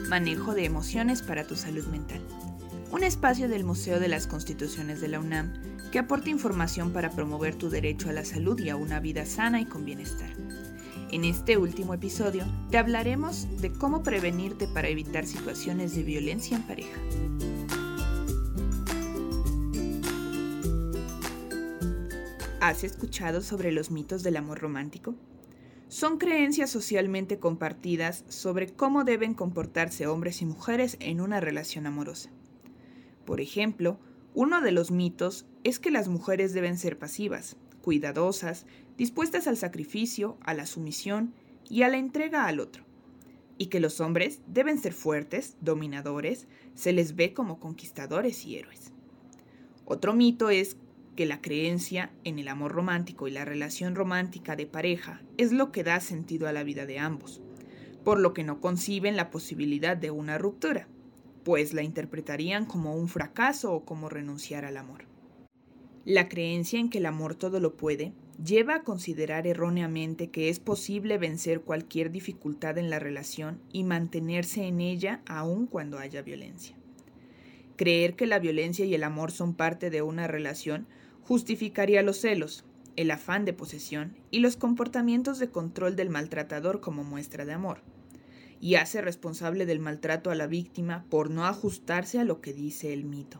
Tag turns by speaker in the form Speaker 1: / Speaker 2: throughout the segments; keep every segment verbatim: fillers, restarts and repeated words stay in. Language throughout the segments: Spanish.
Speaker 1: Manejo de emociones para tu salud mental. Un espacio del Museo de las Constituciones de la UNAM que aporta información para promover tu derecho a la salud y a una vida sana y con bienestar. En este último episodio te hablaremos de cómo prevenirte para evitar situaciones de violencia en pareja. ¿Has escuchado sobre los mitos del amor romántico? Son creencias socialmente compartidas sobre cómo deben comportarse hombres y mujeres en una relación amorosa. Por ejemplo, uno de los mitos es que las mujeres deben ser pasivas, cuidadosas, dispuestas al sacrificio, a la sumisión y a la entrega al otro, y que los hombres deben ser fuertes, dominadores, se les ve como conquistadores y héroes. Otro mito es que la creencia en el amor romántico y la relación romántica de pareja es lo que da sentido a la vida de ambos, por lo que no conciben la posibilidad de una ruptura, pues la interpretarían como un fracaso o como renunciar al amor. La creencia en que el amor todo lo puede lleva a considerar erróneamente que es posible vencer cualquier dificultad en la relación y mantenerse en ella aun cuando haya violencia. Creer que la violencia y el amor son parte de una relación justificaría los celos, el afán de posesión y los comportamientos de control del maltratador como muestra de amor, y hace responsable del maltrato a la víctima por no ajustarse a lo que dice el mito.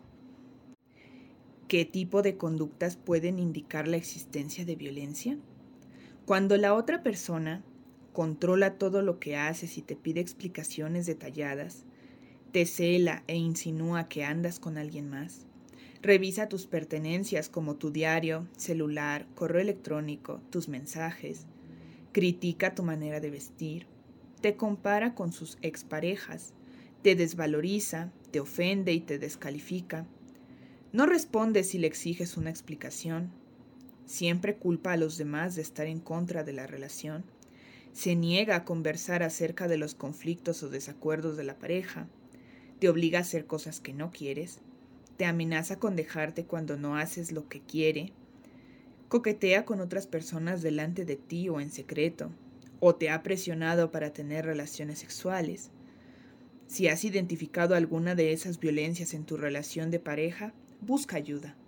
Speaker 1: ¿Qué tipo de conductas pueden indicar la existencia de violencia? Cuando la otra persona controla todo lo que haces y te pide explicaciones detalladas, te cela e insinúa que andas con alguien más, revisa tus pertenencias como tu diario, celular, correo electrónico, tus mensajes, critica tu manera de vestir, te compara con sus exparejas, te desvaloriza, te ofende y te descalifica. No responde si le exiges una explicación. Siempre culpa a los demás de estar en contra de la relación. Se niega a conversar acerca de los conflictos o desacuerdos de la pareja. Te obliga a hacer cosas que no quieres. Te amenaza con dejarte cuando no haces lo que quiere. Coquetea con otras personas delante de ti o en secreto. O te ha presionado para tener relaciones sexuales. Si has identificado alguna de esas violencias en tu relación de pareja, busca ayuda.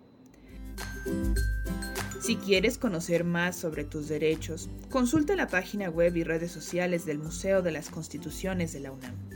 Speaker 1: Si quieres conocer más sobre tus derechos, consulta la página web y redes sociales del Museo de las Constituciones de la UNAM.